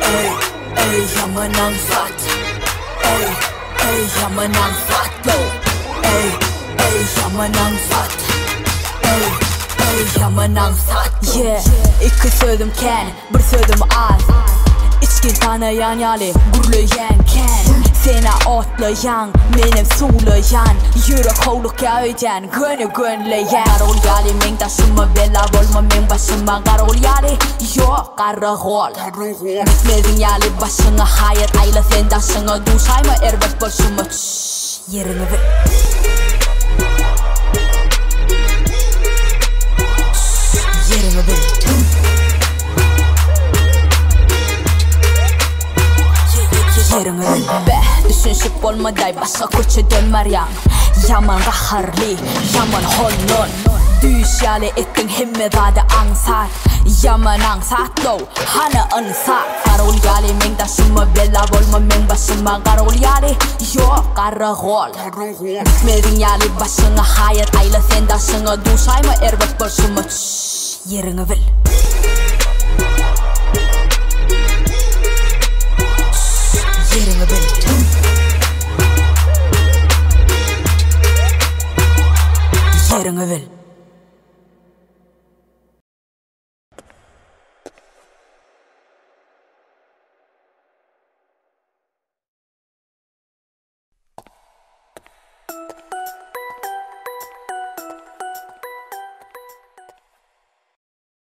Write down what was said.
Ey, ey, yamanang fat. Ey, ey, yamanang fat yo. Ey, ey, yamanang fat. Ey, ey, yamanang fat. Yeah, iki sözüm ken, bir sözüm az. İçki tanayan yali, gurlayan ken. Sena otlayan, benim sulayan. Yürek hovlukya öden, gönleyen. Karol yali, men taşıma bela bolma, men başıma karol yali. Yok karahol. Bitmedin yali başına, hayır ayla sen taşına. Duşayma erbet başıma, yerini ver. Yerini ver. Be, düşünüp olmaday başa koçu dönmer yan. Yaman raharli, yaman honnon. Düş yali ettin himmedade ansat. Yaman ansat lo, hana ansat. Karol yali men taşıma bela bolma, men başıma karol yali. Yok karahol. Bitmedin yali başına, hayır ayla sen taşına. Duşayma erbet başıma, yerini bil. Yerini bil. Yerini bil.